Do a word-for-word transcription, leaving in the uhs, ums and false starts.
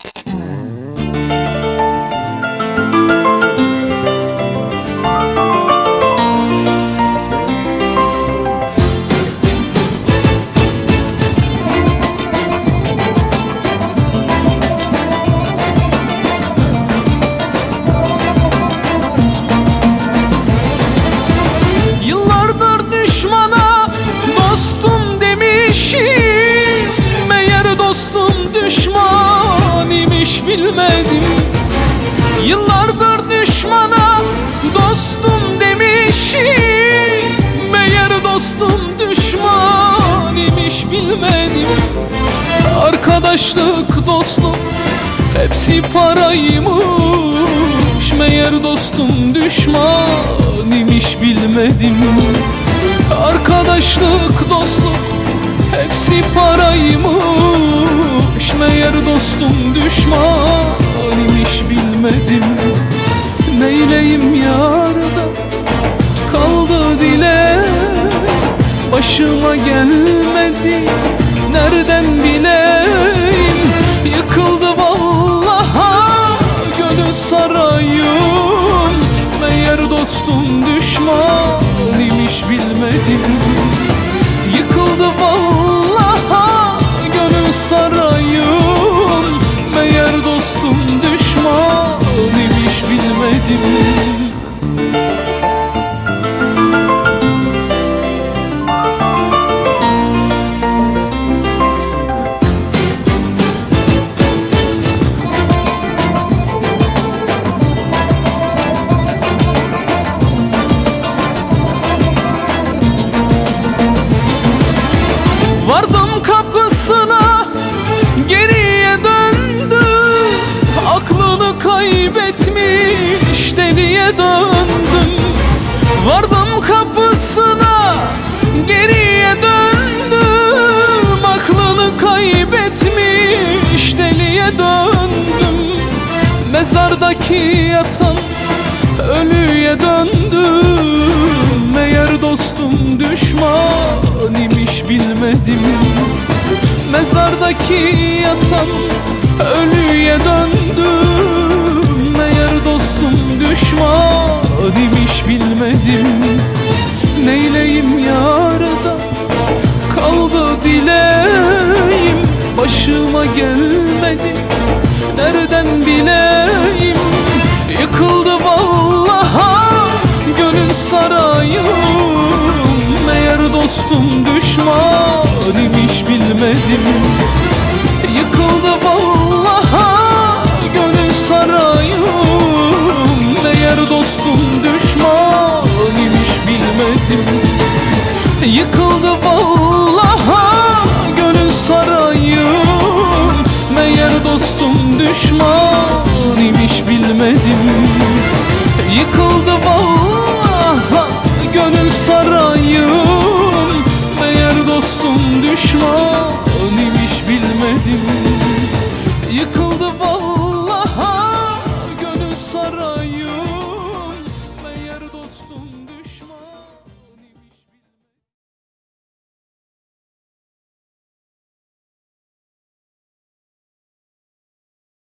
Bilmedim. Yıllardır düşmana dostum demişim, meğer dostum düşman imiş bilmedim. Arkadaşlık, dostluk hepsi paraymış, meğer dostum düşman imiş bilmedim. Arkadaşlık, dostluk hepsi paraymış, meğer dostum düşman imiş bilmedim. Neyleyim yarda kaldı dile, başıma gelmedi nereden bileyim. Yıkıldı vallaha gönül sarayım, meğer dostum düşman imiş bilmedim. Yıkıldı vallaha gönül sarayım, meğer dostum düşman imiş bilmedim. Vardım kapısına, geriye döndü, aklını kaybetmiş deliye döndüm. Vardım kapısına, geriye döndüm, aklını kaybetmiş deliye döndüm. Mezardaki yatan ölüye döndüm, meğer dostum düşman imiş bilmedim. Mezardaki yatan ölüye döndüm, meğer dostum düşman imiş bilmedim. Neyleyim yarda kaldı dileğim, başıma gelmedi nereden bileyim. Yıkıldı vallaha gönül sarayım, meğer dostum düşman imiş bilmedim. Yıkıldı vallaha gönül sarayım, meğer dostum düşman imiş bilmedim. Yıkıldı vallaha gönül sarayım, meğer dostum düşman imiş bilmedim. Yıkıldı